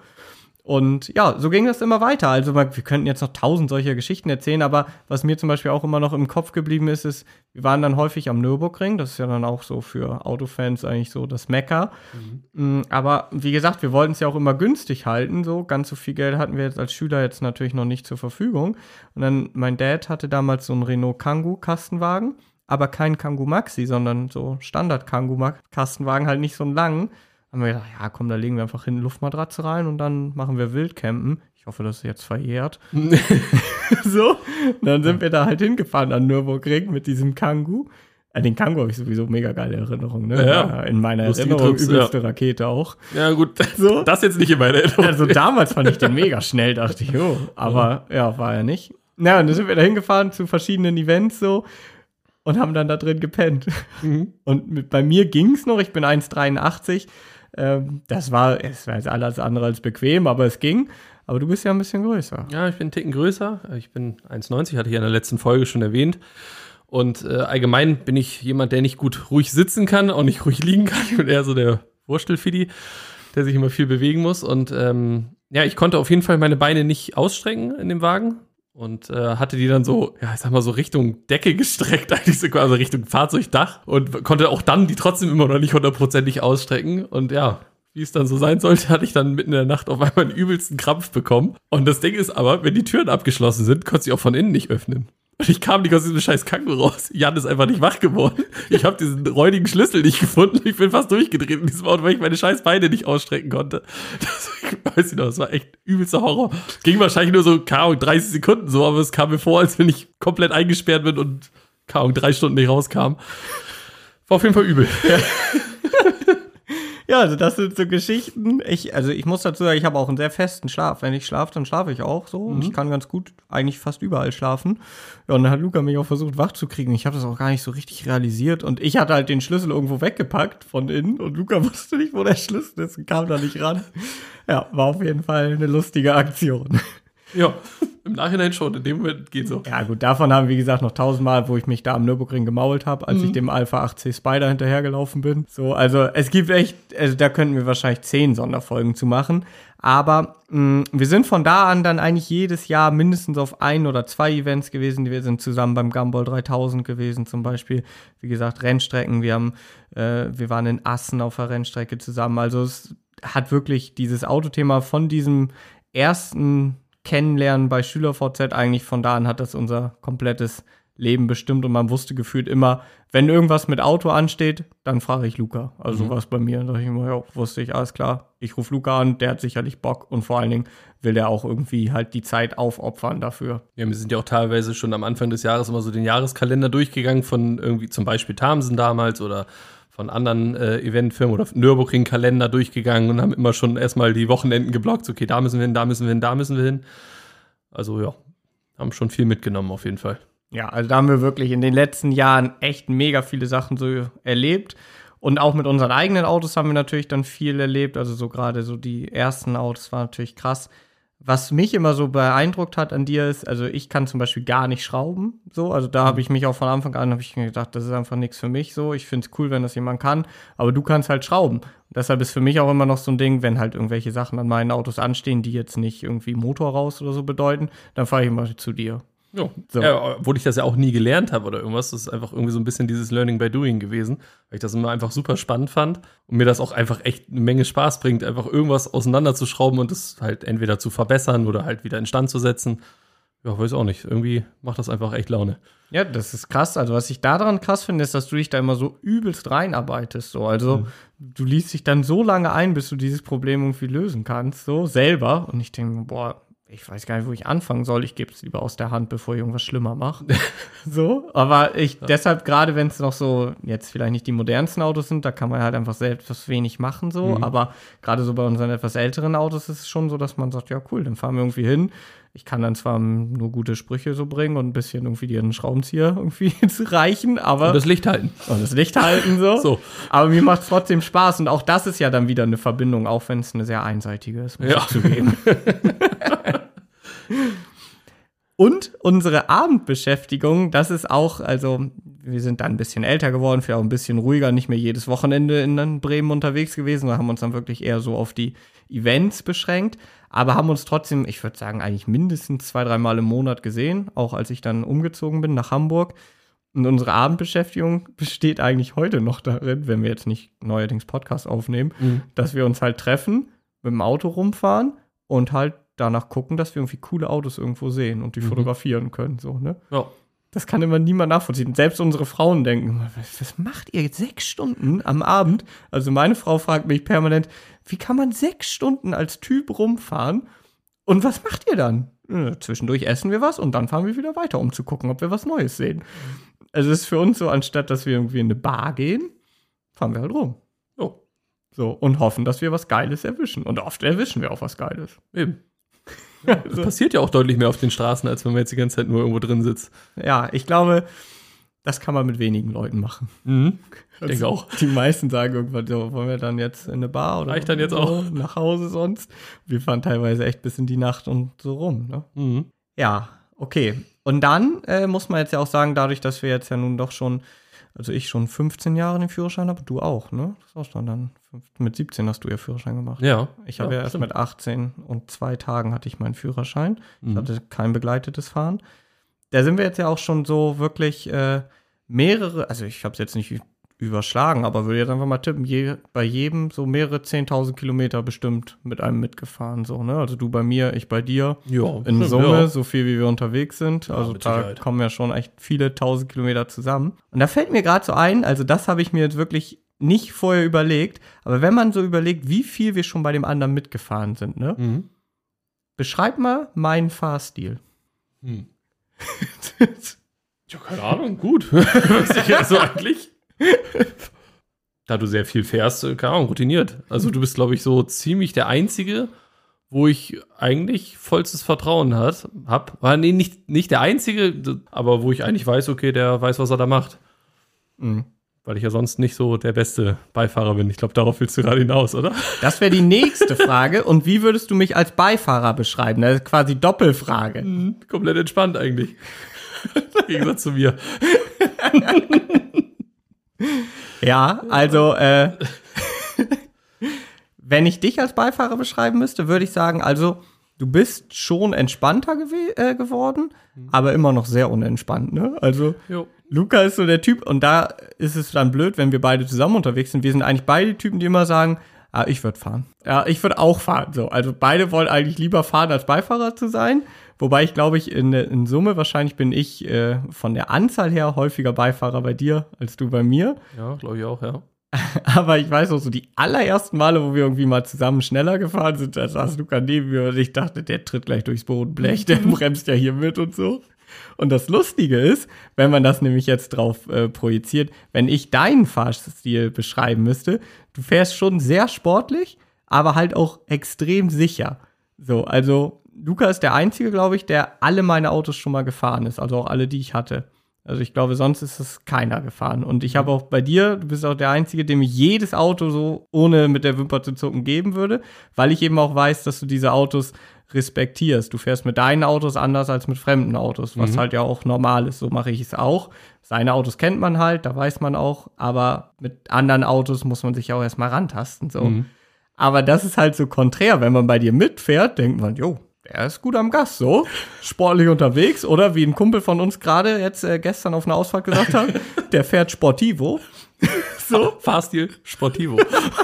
Und ja, so ging das immer weiter. Also wir könnten jetzt noch tausend solcher Geschichten erzählen, aber was mir zum Beispiel auch immer noch im Kopf geblieben ist, ist, wir waren dann häufig am Nürburgring. Das ist ja dann auch so für Autofans eigentlich so das Mekka. Mhm. Aber wie gesagt, wir wollten es ja auch immer günstig halten. So ganz so viel Geld hatten wir jetzt als Schüler jetzt natürlich noch nicht zur Verfügung. Und dann, mein Dad hatte damals so einen Renault Kangoo Kastenwagen, aber kein Kangoo Maxi, sondern so Standard Kangoo Kastenwagen, halt nicht so einen langen. Haben wir gedacht, ja komm, da legen wir einfach hin eine Luftmatratze rein und dann machen wir Wildcampen. Ich hoffe, das ist jetzt verjährt. So, und dann sind wir da halt hingefahren an Nürburgring mit diesem Kangoo. Äh, den Kangoo habe ich sowieso mega geile Erinnerung, ne? Ja, in meiner lustige Erinnerung Trips, übelste ja. Rakete auch. Ja gut, so. Das jetzt nicht in meiner Erinnerung. Also damals fand ich den mega schnell, dachte ich, oh, aber ja, ja war er nicht. Na, und dann sind wir da hingefahren zu verschiedenen Events so. Und haben dann da drin gepennt. Mhm. Und mit, bei mir ging's noch, ich bin eins Komma dreiundachtzig. Ähm, das war, es war jetzt alles andere als bequem, aber es ging. Aber du bist ja ein bisschen größer. Ja, ich bin einen Ticken größer. Ich bin eins Komma neunzig, hatte ich ja in der letzten Folge schon erwähnt. Und äh, allgemein bin ich jemand, der nicht gut ruhig sitzen kann, auch nicht ruhig liegen kann. Ich bin eher so der Wurstelfidi, der sich immer viel bewegen muss. Und ähm, ja, ich konnte auf jeden Fall meine Beine nicht ausstrecken in dem Wagen. Und äh, hatte die dann so, ja, ich sag mal so Richtung Decke gestreckt, eigentlich sogar, also Richtung Fahrzeugdach. Und konnte auch dann die trotzdem immer noch nicht hundertprozentig ausstrecken. Und ja, wie es dann so sein sollte, hatte ich dann mitten in der Nacht auf einmal einen übelsten Krampf bekommen. Und das Ding ist aber, wenn die Türen abgeschlossen sind, konnte sie auch von innen nicht öffnen. Und ich kam nicht aus diesem scheiß Kangoo raus. Jan ist einfach nicht wach geworden. Ich habe diesen räudigen Schlüssel nicht gefunden. Ich bin fast durchgedreht in diesem Auto, weil ich meine scheiß Beine nicht ausstrecken konnte. Das, ich weiß nicht noch, das war echt übelster Horror. Es ging wahrscheinlich nur so, keine Ahnung, dreißig Sekunden so, aber es kam mir vor, als wenn ich komplett eingesperrt bin und, keine Ahnung, drei Stunden nicht rauskam. War auf jeden Fall übel. Ja. Ja, also das sind so Geschichten. Ich, also ich muss dazu sagen, ich habe auch einen sehr festen Schlaf. Wenn ich schlafe, dann schlafe ich auch so. Mhm. Und ich kann ganz gut eigentlich fast überall schlafen. Ja, und dann hat Luca mich auch versucht, wach zu kriegen. Ich habe das auch gar nicht so richtig realisiert. Und ich hatte halt den Schlüssel irgendwo weggepackt von innen. Und Luca wusste nicht, wo der Schlüssel ist und kam da nicht ran. Ja, war auf jeden Fall eine lustige Aktion. Ja, Im Nachhinein schon, in dem Moment geht so. Ja gut, davon haben wir, wie gesagt, noch tausendmal, wo ich mich da am Nürburgring gemault habe, als mhm. ich dem Alpha acht C Spider hinterhergelaufen bin. So, also es gibt echt, also da könnten wir wahrscheinlich zehn Sonderfolgen zu machen. Aber mh, wir sind von da an dann eigentlich jedes Jahr mindestens auf ein oder zwei Events gewesen. Wir sind zusammen beim Gumball dreitausend gewesen zum Beispiel. Wie gesagt, Rennstrecken. Wir haben, äh, wir waren in Assen auf der Rennstrecke zusammen. Also es hat wirklich dieses Autothema von diesem ersten Kennenlernen bei SchülerVZ eigentlich von da an hat das unser komplettes Leben bestimmt und man wusste gefühlt immer, wenn irgendwas mit Auto ansteht, dann frage ich Luca. Also mhm. so war es bei mir. Da dachte ich immer, ja, wusste ich, alles klar, ich rufe Luca an, der hat sicherlich Bock und vor allen Dingen will der auch irgendwie halt die Zeit aufopfern dafür. Ja, wir sind ja auch teilweise schon am Anfang des Jahres immer so den Jahreskalender durchgegangen von irgendwie zum Beispiel Thamsen damals oder von anderen äh, Eventfirmen oder Nürburgring-Kalender durchgegangen und haben immer schon erstmal die Wochenenden geblockt. Okay, da müssen wir hin, da müssen wir hin, da müssen wir hin. Also ja, haben schon viel mitgenommen auf jeden Fall. Ja, also da haben wir wirklich in den letzten Jahren echt mega viele Sachen so erlebt. Und auch mit unseren eigenen Autos haben wir natürlich dann viel erlebt. Also so gerade so die ersten Autos waren natürlich krass. Was mich immer so beeindruckt hat an dir ist, also ich kann zum Beispiel gar nicht schrauben. So, also da habe ich mich auch von Anfang an habe ich mir gedacht, das ist einfach nichts für mich. So, ich finde es cool, wenn das jemand kann. Aber du kannst halt schrauben. Und deshalb ist für mich auch immer noch so ein Ding, wenn halt irgendwelche Sachen an meinen Autos anstehen, die jetzt nicht irgendwie Motor raus oder so bedeuten, dann fahre ich immer zu dir. Ja, so. Ja, obwohl ich das ja auch nie gelernt habe oder irgendwas. Das ist einfach irgendwie so ein bisschen dieses Learning by Doing gewesen, weil ich das immer einfach super spannend fand und mir das auch einfach echt eine Menge Spaß bringt, einfach irgendwas auseinanderzuschrauben und das halt entweder zu verbessern oder halt wieder instand zu setzen. Ja, weiß auch nicht. Irgendwie macht das einfach echt Laune. Ja, das ist krass. Also was ich daran krass finde, ist, dass du dich da immer so übelst reinarbeitest. So. Also mhm. du liest dich dann so lange ein, bis du dieses Problem irgendwie lösen kannst, so selber. Und ich denke, boah, ich weiß gar nicht, wo ich anfangen soll. Ich gebe es lieber aus der Hand, bevor ich irgendwas schlimmer mache. So, aber ich, ja. deshalb, gerade wenn es noch so, jetzt vielleicht nicht die modernsten Autos sind, da kann man halt einfach selbst was wenig machen, so. Mhm. Aber gerade so bei unseren etwas älteren Autos ist es schon so, dass man sagt, ja cool, dann fahren wir irgendwie hin. Ich kann dann zwar nur gute Sprüche so bringen und ein bisschen irgendwie dir einen Schraubenzieher irgendwie zu reichen, aber. Und das Licht halten. Und das Licht halten, so. so. Aber mir macht es trotzdem Spaß und auch das ist ja dann wieder eine Verbindung, auch wenn es eine sehr einseitige ist, muss ja. ich zugeben. Und unsere Abendbeschäftigung, das ist auch, also wir sind dann ein bisschen älter geworden, vielleicht auch ein bisschen ruhiger, nicht mehr jedes Wochenende in Bremen unterwegs gewesen, wir haben uns dann wirklich eher so auf die Events beschränkt, aber haben uns trotzdem, ich würde sagen, eigentlich mindestens zwei, drei Mal im Monat gesehen, auch als ich dann umgezogen bin nach Hamburg. Und unsere Abendbeschäftigung besteht eigentlich heute noch darin, wenn wir jetzt nicht neuerdings Podcasts aufnehmen, mhm. dass wir uns halt treffen, mit dem Auto rumfahren und halt danach gucken, dass wir irgendwie coole Autos irgendwo sehen und die mhm. fotografieren können, so, ne? Ja. Das kann immer niemand nachvollziehen. Selbst unsere Frauen denken, was macht ihr jetzt sechs Stunden am Abend? Also meine Frau fragt mich permanent, wie kann man sechs Stunden als Typ rumfahren? Und was macht ihr dann? Ja, zwischendurch essen wir was und dann fahren wir wieder weiter, um zu gucken, ob wir was Neues sehen. Also es ist für uns so, anstatt dass wir irgendwie in eine Bar gehen, fahren wir halt rum. Oh. So, und hoffen, dass wir was Geiles erwischen. Und oft erwischen wir auch was Geiles. Eben. Ja, das passiert ja auch deutlich mehr auf den Straßen, als wenn man jetzt die ganze Zeit nur irgendwo drin sitzt. Ja, ich glaube, das kann man mit wenigen Leuten machen. Mhm. Ich also, denke auch. Die meisten sagen irgendwann, so, wollen wir dann jetzt in eine Bar oder Reicht dann jetzt so, auch nach Hause sonst. Wir fahren teilweise echt bis in die Nacht und so rum. Ne? Mhm. Ja, okay. Und dann äh, muss man jetzt ja auch sagen, dadurch, dass wir jetzt ja nun doch schon, also ich schon fünfzehn Jahre den Führerschein habe, du auch, ne? Das warst dann dann. Mit siebzehn hast du ja Führerschein gemacht. Ja. Ich habe ja, ja erst stimmt. mit achtzehn und zwei Tagen hatte ich meinen Führerschein. Ich mhm. hatte kein begleitetes Fahren. Da sind wir jetzt ja auch schon so wirklich äh, mehrere, also ich habe es jetzt nicht überschlagen, aber würde jetzt einfach mal tippen, je, bei jedem so mehrere zehntausend Kilometer bestimmt mit einem mitgefahren. So, ne? Also du bei mir, ich bei dir. Ja, in stimmt, Summe, ja. so viel wie wir unterwegs sind. Ja, also da Sicherheit. kommen ja schon echt viele tausend Kilometer zusammen. Und da fällt mir gerade so ein, also das habe ich mir jetzt wirklich nicht vorher überlegt, aber wenn man so überlegt, wie viel wir schon bei dem anderen mitgefahren sind, ne? Mhm. Beschreib mal meinen Fahrstil. Hm. Ja, keine Ahnung, gut. Weiß ich also eigentlich. Da du sehr viel fährst, keine Ahnung, routiniert. Also du bist, glaube ich, so ziemlich der Einzige, wo ich eigentlich vollstes Vertrauen hat, hab. Ah, nee, nicht, nicht der Einzige, aber wo ich eigentlich weiß, okay, der weiß, was er da macht. Mhm. weil ich ja sonst nicht so der beste Beifahrer bin. Ich glaube, darauf willst du gerade hinaus, oder? Das wäre die nächste Frage. Und wie würdest du mich als Beifahrer beschreiben? Das ist quasi Doppelfrage. Mhm, komplett entspannt eigentlich. Im Gegensatz zu mir. Ja, also, äh, wenn ich dich als Beifahrer beschreiben müsste, würde ich sagen, also, du bist schon entspannter gew- äh, geworden, mhm. aber immer noch sehr unentspannt, ne? Also, jo. Luca ist so der Typ, und da ist es dann blöd, wenn wir beide zusammen unterwegs sind. Wir sind eigentlich beide Typen, die immer sagen, ah, ich würde fahren. Ja, ich würde auch fahren, so. Also, beide wollen eigentlich lieber fahren, als Beifahrer zu sein. Wobei ich glaube, ich in, in Summe wahrscheinlich bin ich äh, von der Anzahl her häufiger Beifahrer bei dir als du bei mir. Ja, glaube ich auch, ja. Aber ich weiß auch so, die allerersten Male, wo wir irgendwie mal zusammen schneller gefahren sind, da saß Luca neben mir und ich dachte, der tritt gleich durchs Bodenblech, der bremst ja hier mit und so. Und das Lustige ist, wenn man das nämlich jetzt drauf äh, projiziert, wenn ich deinen Fahrstil beschreiben müsste, du fährst schon sehr sportlich, aber halt auch extrem sicher. So, also Luca ist der Einzige, glaube ich, der alle meine Autos schon mal gefahren ist, also auch alle, die ich hatte. Also ich glaube, sonst ist es keiner gefahren. Und ich habe auch bei dir, du bist auch der Einzige, dem ich jedes Auto so ohne mit der Wimper zu zucken geben würde, weil ich eben auch weiß, dass du diese Autos respektierst. Du fährst mit deinen Autos anders als mit fremden Autos, was mhm. halt ja auch normal ist. So mache ich es auch. Seine Autos kennt man halt, da weiß man auch, aber mit anderen Autos muss man sich ja auch erstmal rantasten. So. Mhm. Aber das ist halt so konträr. Wenn man bei dir mitfährt, denkt man, jo, der ist gut am Gas, so. Sportlich unterwegs. Oder wie ein Kumpel von uns gerade jetzt äh, gestern auf einer Ausfahrt gesagt hat, der fährt Sportivo. So. Fahrstil Sportivo.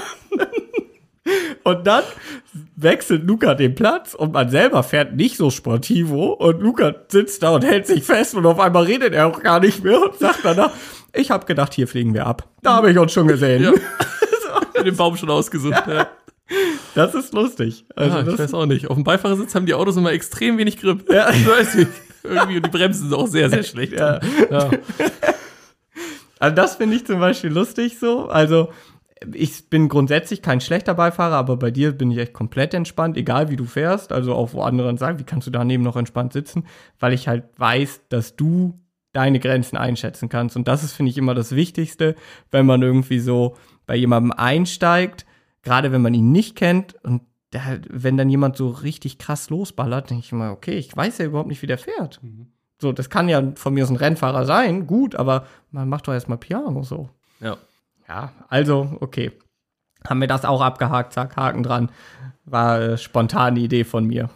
Und dann wechselt Luca den Platz und man selber fährt nicht so Sportivo. Und Luca sitzt da und hält sich fest und auf einmal redet er auch gar nicht mehr und sagt danach, ich habe gedacht, hier fliegen wir ab. Da habe ich uns schon gesehen. Ja. So. Den Baum schon ausgesucht, ja. ja. Das ist lustig. Also ja, ich das weiß auch nicht. Auf dem Beifahrersitz haben die Autos immer extrem wenig Grip. Ja. Ich weiß nicht. Irgendwie, und die Bremsen sind auch sehr, sehr schlecht. Ja. Ja. Also das finde ich zum Beispiel lustig so. Also ich bin grundsätzlich kein schlechter Beifahrer, aber bei dir bin ich echt komplett entspannt, egal wie du fährst. Also auch wo andere dann sagen, wie kannst du daneben noch entspannt sitzen? Weil ich halt weiß, dass du deine Grenzen einschätzen kannst. Und das ist, finde ich, immer das Wichtigste, wenn man irgendwie so bei jemandem einsteigt, gerade wenn man ihn nicht kennt und der, wenn dann jemand so richtig krass losballert, denke ich immer, okay, ich weiß ja überhaupt nicht, wie der fährt. Mhm. So, das kann ja von mir aus ein Rennfahrer sein, gut, aber man macht doch erstmal Piano so. Ja. Ja, also, okay. Haben wir das auch abgehakt, zack, Haken dran. War äh, spontane Idee von mir.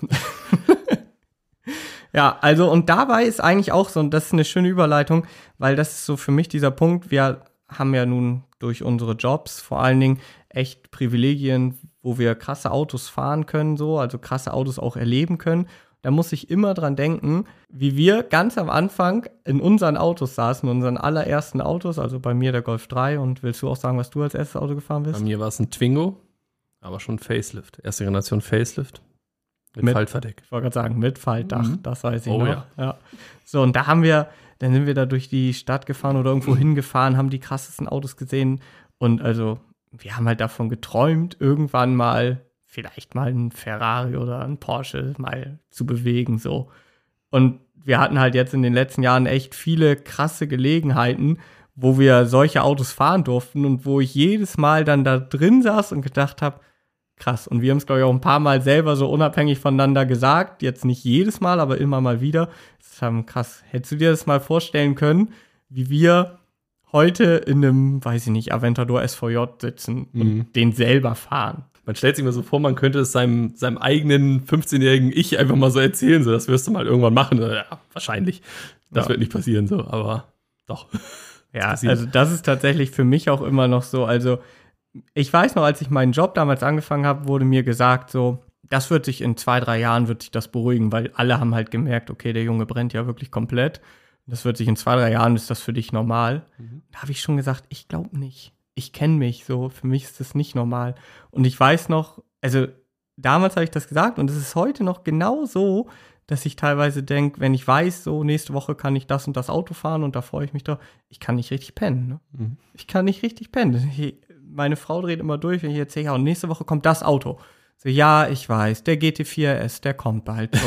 Ja, also, und dabei ist eigentlich auch so, und das ist eine schöne Überleitung, weil das ist so für mich dieser Punkt, wir haben ja nun durch unsere Jobs vor allen Dingen echt Privilegien, wo wir krasse Autos fahren können, so, also krasse Autos auch erleben können. Da muss ich immer dran denken, wie wir ganz am Anfang in unseren Autos saßen, in unseren allerersten Autos, also bei mir der Golf drei. Und willst du auch sagen, was du als erstes Auto gefahren bist? Bei mir war es ein Twingo, aber schon Facelift. Erste Generation Facelift mit, mit Faltverdeck. Ich wollte gerade sagen, mit Faltdach, mhm. das weiß ich oh, noch. Ja. Ja. So, und da haben wir, dann sind wir da durch die Stadt gefahren oder irgendwo mhm. hingefahren, haben die krassesten Autos gesehen. Und also, wir haben halt davon geträumt, irgendwann mal vielleicht mal ein Ferrari oder ein Porsche mal zu bewegen, so. Und wir hatten halt jetzt in den letzten Jahren echt viele krasse Gelegenheiten, wo wir solche Autos fahren durften und wo ich jedes Mal dann da drin saß und gedacht habe, krass. Und wir haben es, glaube ich, auch ein paar Mal selber so unabhängig voneinander gesagt, jetzt nicht jedes Mal, aber immer mal wieder. Das ist ähm, krass. Hättest du dir das mal vorstellen können, wie wir heute in einem, weiß ich nicht, Aventador S V J sitzen und mhm. den selber fahren? Man stellt sich mal so vor, man könnte es seinem, seinem eigenen fünfzehnjährigen Ich einfach mal so erzählen, so, das wirst du mal irgendwann machen. Ja, wahrscheinlich. Das ja. wird nicht passieren, so, aber doch. Ja, also das ist tatsächlich für mich auch immer noch so, also ich weiß noch, als ich meinen Job damals angefangen habe, wurde mir gesagt, so, das wird sich in zwei, drei Jahren wird sich das beruhigen, weil alle haben halt gemerkt, okay, der Junge brennt ja wirklich komplett. Das wird sich in zwei, drei Jahren, ist das für dich normal. Mhm. Da habe ich schon gesagt, ich glaube nicht. Ich kenne mich so, für mich ist das nicht normal. Und ich weiß noch, also damals habe ich das gesagt und es ist heute noch genau so, dass ich teilweise denke, wenn ich weiß, so nächste Woche kann ich das und das Auto fahren und da freue ich mich doch, ich kann nicht richtig pennen. Ne? Mhm. Ich kann nicht richtig pennen. Ich, meine Frau dreht immer durch, wenn ich erzähle, ja, und nächste Woche kommt das Auto. So, ja, ich weiß, der G T vier S, der kommt bald. So,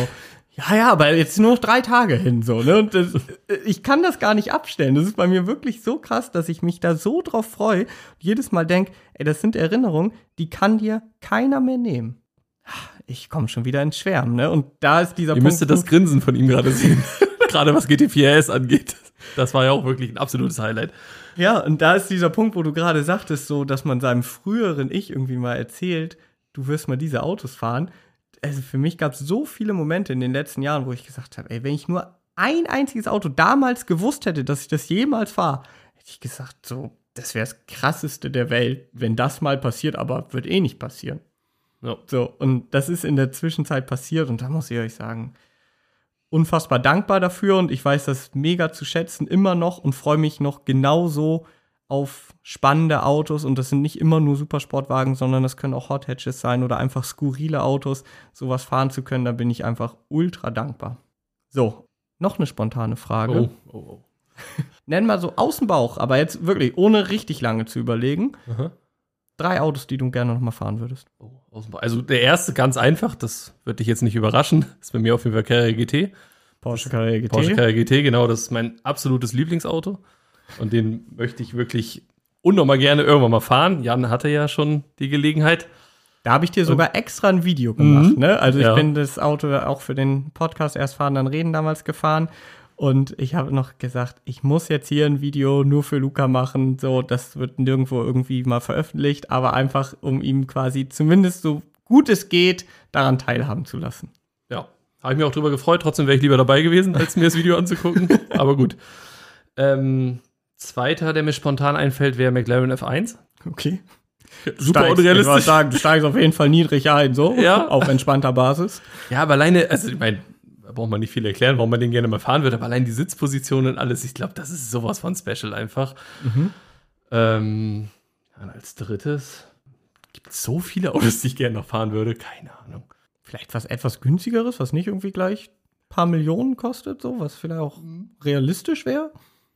Ja, ja, aber jetzt nur noch drei Tage hin, so, ne? Und das, ich kann das gar nicht abstellen. Das ist bei mir wirklich so krass, dass ich mich da so drauf freue und jedes Mal denke, ey, das sind Erinnerungen, die kann dir keiner mehr nehmen. Ich komme schon wieder ins Schwärmen, ne? Und da ist dieser Ihr Punkt. müsstet das Grinsen von ihm gerade sehen. Gerade was G T vier R S angeht. Das war ja auch wirklich ein absolutes Highlight. Ja, und da ist dieser Punkt, wo du gerade sagtest, so, dass man seinem früheren Ich irgendwie mal erzählt, du wirst mal diese Autos fahren. Also für mich gab es so viele Momente in den letzten Jahren, wo ich gesagt habe, ey, wenn ich nur ein einziges Auto damals gewusst hätte, dass ich das jemals fahre, hätte ich gesagt, so, das wäre das Krasseste der Welt, wenn das mal passiert, aber wird eh nicht passieren. Ja. So, und das ist in der Zwischenzeit passiert und da muss ich euch sagen, unfassbar dankbar dafür und ich weiß das mega zu schätzen immer noch und freue mich noch genauso auf spannende Autos und das sind nicht immer nur Supersportwagen, sondern das können auch Hot Hatches sein oder einfach skurrile Autos, sowas fahren zu können, da bin ich einfach ultra dankbar. So, noch eine spontane Frage. Oh, oh, oh. Nenn mal so aus dem Bauch, aber jetzt wirklich, ohne richtig lange zu überlegen, Aha. drei Autos, die du gerne noch mal fahren würdest. Oh, also der erste ganz einfach, das wird dich jetzt nicht überraschen, ist bei mir auf jeden Fall Carrera G T. Porsche Carrera G T. Porsche Carrera G T, genau, das ist mein absolutes Lieblingsauto. Und den möchte ich wirklich unnormal gerne irgendwann mal fahren. Jan hatte ja schon die Gelegenheit. Da habe ich dir sogar extra ein Video gemacht, Mhm. ne? Also ich Ja. bin das Auto auch für den Podcast erst fahren, dann reden damals gefahren. Und ich habe noch gesagt, ich muss jetzt hier ein Video nur für Luca machen. So, das wird nirgendwo irgendwie mal veröffentlicht, aber einfach, um ihm quasi zumindest so gut es geht, daran teilhaben zu lassen. Ja, habe ich mich auch drüber gefreut. Trotzdem wäre ich lieber dabei gewesen, als mir das Video anzugucken. Aber gut. Ähm, zweiter, der mir spontan einfällt, wäre McLaren F eins. Okay. Super Steigst, unrealistisch. Ich wollte sagen, du steigst auf jeden Fall niedrig ein, so, Ja. auf entspannter Basis. Ja, aber alleine, also ich meine, da braucht man nicht viel erklären, warum man den gerne mal fahren würde, aber allein die Sitzposition und alles, ich glaube, das ist sowas von special einfach. Mhm. Ähm, dann als drittes, gibt es so viele Autos, die ich gerne noch fahren würde, keine Ahnung. Vielleicht was etwas günstigeres, was nicht irgendwie gleich ein paar Millionen kostet, so, was vielleicht auch realistisch wäre.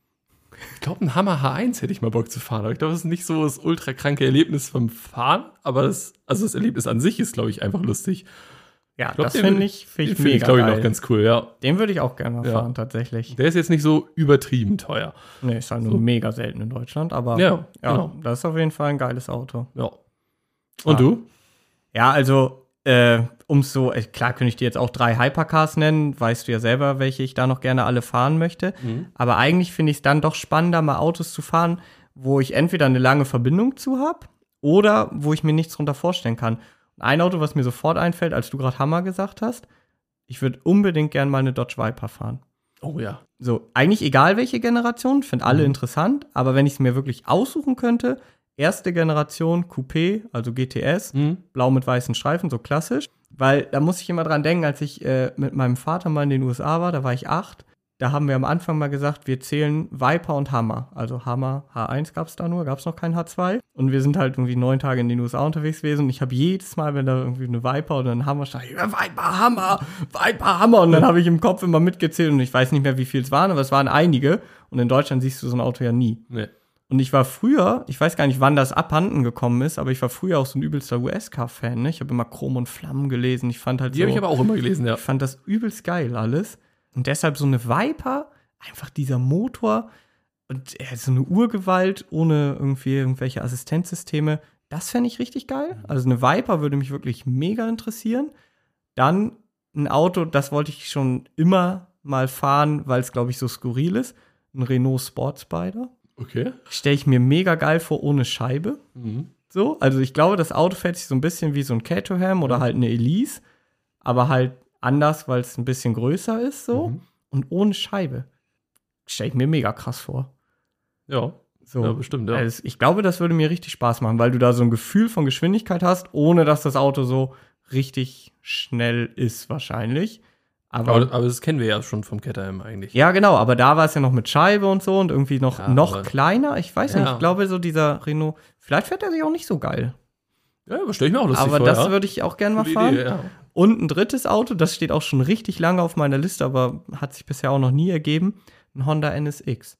Ich glaube, ein Hammer H eins hätte ich mal Bock zu fahren, aber ich glaube, das ist nicht so das ultra kranke Erlebnis vom Fahren, aber das, also das Erlebnis an sich ist, glaube ich, einfach lustig. Ja, glaub, das den finde würd- ich, find Den ich finde mega ich, glaube ich, geil. noch ganz cool, ja. Den würde ich auch gerne mal Ja. fahren, tatsächlich. Der ist jetzt nicht so übertrieben teuer. Nee, ist halt nur So. mega selten in Deutschland, aber Ja, ja, genau. das ist auf jeden Fall ein geiles Auto. Ja. Und Ah. du? Ja, also, äh, um so, äh, klar könnte ich dir jetzt auch drei Hypercars nennen, weißt du ja selber, welche ich da noch gerne alle fahren möchte. Mhm. Aber eigentlich finde ich es dann doch spannender, mal Autos zu fahren, wo ich entweder eine lange Verbindung zu habe oder wo ich mir nichts drunter vorstellen kann. Ein Auto, was mir sofort einfällt, als du gerade Hammer gesagt hast, ich würde unbedingt gern mal eine Dodge Viper fahren. Oh ja. So, eigentlich egal welche Generation, finde alle Mhm. interessant, aber wenn ich es mir wirklich aussuchen könnte, erste Generation Coupé, also G T S, Mhm. blau mit weißen Streifen, so klassisch. Weil da muss ich immer dran denken, als ich äh, mit meinem Vater mal in den U S A war, da war ich acht, da haben wir am Anfang mal gesagt, wir zählen Viper und Hammer. Also Hammer, H eins gab es da nur, gab es noch kein H zwei. Und wir sind halt irgendwie neun Tage in den U S A unterwegs gewesen und ich habe jedes Mal, wenn da irgendwie eine Viper oder ein Hammer stand, ich, Viper, Hammer, Viper, Hammer. Und dann habe ich im Kopf immer mitgezählt und ich weiß nicht mehr, wie viel es waren, aber es waren einige. Und in Deutschland siehst du so ein Auto ja nie. Nee. Und ich war früher, ich weiß gar nicht, wann das abhanden gekommen ist, aber ich war früher auch so ein übelster U S-Car-Fan. Ne? Ich habe immer Chrom und Flammen gelesen. Ich fand halt Die so, habe ich aber auch immer gelesen, ja. ich fand das übelst geil alles. Und deshalb so eine Viper, einfach dieser Motor und äh, so eine Urgewalt ohne irgendwie irgendwelche Assistenzsysteme, das fände ich richtig geil. Also eine Viper würde mich wirklich mega interessieren. Dann ein Auto, das wollte ich schon immer mal fahren, weil es, glaube ich, so skurril ist. Ein Renault Sport Spider. Okay. Stelle ich mir mega geil vor, ohne Scheibe. Mhm. So, also ich glaube, das Auto fährt sich so ein bisschen wie so ein Caterham oder halt eine Elise, aber halt anders, weil es ein bisschen größer ist, so. Mhm. Und ohne Scheibe. Stelle ich mir mega krass vor. Ja. So. Ja, bestimmt, ja. Also ich glaube, das würde mir richtig Spaß machen, weil du da so ein Gefühl von Geschwindigkeit hast, ohne dass das Auto so richtig schnell ist, wahrscheinlich. Aber, Aber, aber das kennen wir ja schon vom Caterham eigentlich. ja, genau, aber da war es ja noch mit Scheibe und so und irgendwie noch, Ja, noch aber- kleiner. Ich weiß Ja. nicht, ich glaube, so dieser Renault, vielleicht fährt er sich auch nicht so geil. Ja, aber stelle ich mir auch lustig Aber vor, das ja. würde ich auch gerne mal Coole fahren. Idee, ja. Und ein drittes Auto, das steht auch schon richtig lange auf meiner Liste, aber hat sich bisher auch noch nie ergeben, ein Honda N S X.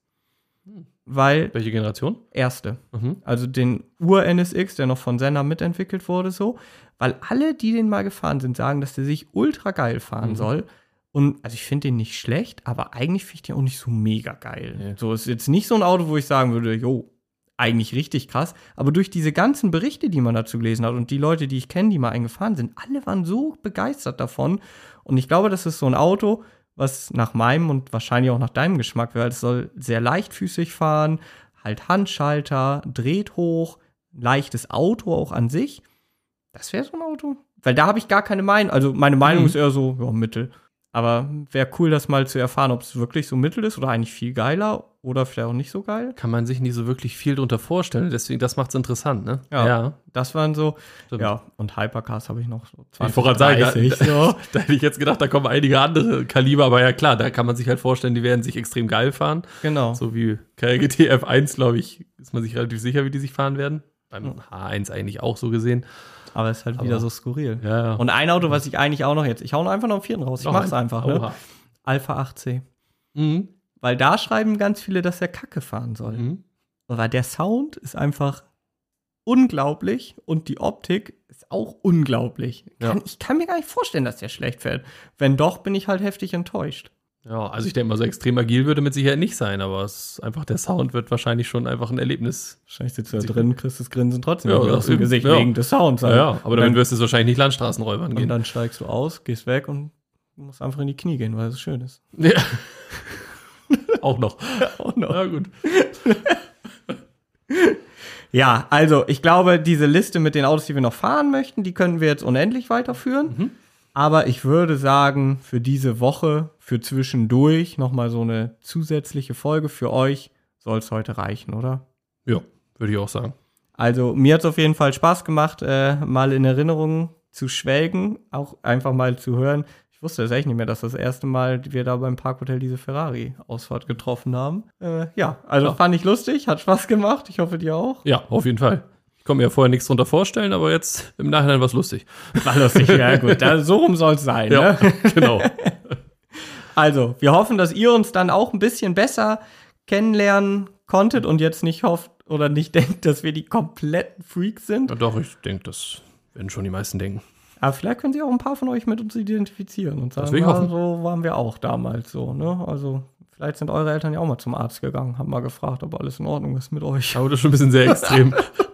Weil, Welche Generation? erste, Mhm. also den Ur-N S X, der noch von Senna mitentwickelt wurde, so, weil alle, die den mal gefahren sind, sagen, dass der sich ultra geil fahren Mhm. soll. Und also ich finde den nicht schlecht, aber eigentlich finde ich den auch nicht so mega geil. Nee. So ist jetzt nicht so ein Auto, wo ich sagen würde, jo, eigentlich richtig krass. Aber durch diese ganzen Berichte, die man dazu gelesen hat und die Leute, die ich kenne, die mal eingefahren sind, alle waren so begeistert davon. Und ich glaube, das ist so ein Auto, was nach meinem und wahrscheinlich auch nach deinem Geschmack wäre. Es soll sehr leichtfüßig fahren, halt Handschalter, dreht hoch, leichtes Auto auch an sich. Das wäre so ein Auto. Weil da habe ich gar keine Meinung. Also meine Meinung Mhm. ist eher so, ja, Mittel. Aber wäre cool, das mal zu erfahren, ob es wirklich so mittel ist oder eigentlich viel geiler oder vielleicht auch nicht so geil. Kann man sich nicht so wirklich viel drunter vorstellen. Deswegen, das macht's interessant, ne? Ja. Das waren so, Stimmt. ja, und Hypercars habe ich noch so Ich wollte gerade sagen, da, dreißig, da, so. da hätte ich jetzt gedacht, da kommen einige andere Kaliber, aber ja klar, da kann man sich halt vorstellen, die werden sich extrem geil fahren. Genau. So wie K R G T F eins, glaube ich, ist man sich relativ sicher, wie die sich fahren werden. Beim H eins eigentlich auch so gesehen. Aber es ist halt Aber- wieder so skurril. Ja, ja. Und ein Auto, was ich eigentlich auch noch jetzt, ich hau noch einfach noch einen vierten raus, ich Noch mach's ein. einfach, ne? Oha. Alpha acht C. Mhm. Weil da schreiben ganz viele, dass er Kacke fahren soll. Mhm. Aber der Sound ist einfach unglaublich und die Optik ist auch unglaublich. Ja. Kann, ich kann mir gar nicht vorstellen, dass der schlecht fährt. Wenn doch, bin ich halt heftig enttäuscht. Ja, also ich denke mal, so extrem agil würde mit Sicherheit nicht sein, aber es ist einfach, der Sound wird wahrscheinlich schon einfach ein Erlebnis. Wahrscheinlich sitzt du da drin, kriegst das Grinsen trotzdem Ja, wieder ja, aus dem eben, Gesicht ja. wegen des Sounds. Ja, halt. ja, aber damit Und wirst du es wahrscheinlich nicht Landstraßenräubern dann, gehen. und dann steigst du aus, gehst weg und musst einfach in die Knie gehen, weil es schön ist. Ja. Auch noch. Auch noch. Ja, gut. Ja, also ich glaube, diese Liste mit den Autos, die wir noch fahren möchten, die können wir jetzt unendlich weiterführen. Mhm. Aber ich würde sagen, für diese Woche, für zwischendurch, nochmal so eine zusätzliche Folge für euch, soll es heute reichen, oder? Ja, würde ich auch sagen. Also mir hat es auf jeden Fall Spaß gemacht, äh, mal in Erinnerungen zu schwelgen, auch einfach mal zu hören. Ich wusste das echt nicht mehr, dass das erste Mal wir da beim Parkhotel diese Ferrari-Ausfahrt getroffen haben. Äh, ja, also Ja. fand ich lustig, hat Spaß gemacht. Ich hoffe, dir auch. Ja, auf jeden Fall. Ich konnte mir ja vorher nichts drunter vorstellen, aber jetzt im Nachhinein war es lustig. War lustig, ja gut. Da, so rum soll es sein. Ja, Ne? genau. Also, wir hoffen, dass ihr uns dann auch ein bisschen besser kennenlernen konntet und jetzt nicht hofft oder nicht denkt, dass wir die kompletten Freaks sind. Ja, doch, ich denke, das werden schon die meisten denken. Aber vielleicht können sich auch ein paar von euch mit uns identifizieren und sagen, Das will ich ja, hoffen. so waren wir auch damals so. Ne? Also, vielleicht sind eure Eltern ja auch mal zum Arzt gegangen, haben mal gefragt, ob alles in Ordnung ist mit euch. Aber das ist schon ein bisschen sehr extrem.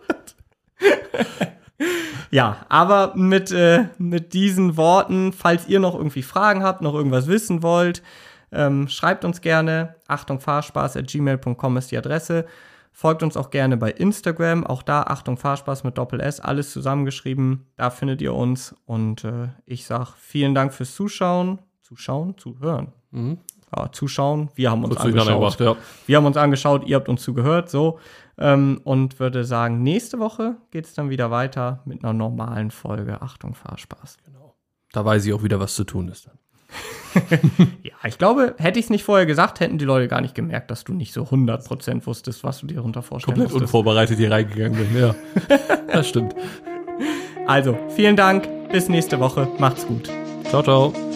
Ja, aber mit, äh, mit diesen Worten, falls ihr noch irgendwie Fragen habt, noch irgendwas wissen wollt, ähm, schreibt uns gerne. Achtung Fahrspaß at gmail punkt com ist die Adresse. Folgt uns auch gerne bei Instagram. Auch da Achtung Fahrspaß mit Doppel-S, alles zusammengeschrieben. Da findet ihr uns. Und äh, ich sag vielen Dank fürs Zuschauen. Zuschauen? Zuhören. Mhm. Ja, zuschauen. Wir haben uns Kurz durcheinander angeschaut. gebracht, ja. Wir haben uns angeschaut, ihr habt uns zugehört, so. Ähm, und würde sagen, nächste Woche geht es dann wieder weiter mit einer normalen Folge. Achtung, Fahrspaß. Genau. Da weiß ich auch wieder, was zu tun ist dann. Ja, ich glaube, hätte ich es nicht vorher gesagt, hätten die Leute gar nicht gemerkt, dass du nicht so hundert Prozent wusstest, was du dir darunter vorstellen Komplett musstest. unvorbereitet hier reingegangen bin, ja. Das stimmt. Also, vielen Dank, bis nächste Woche, macht's gut. Ciao, ciao.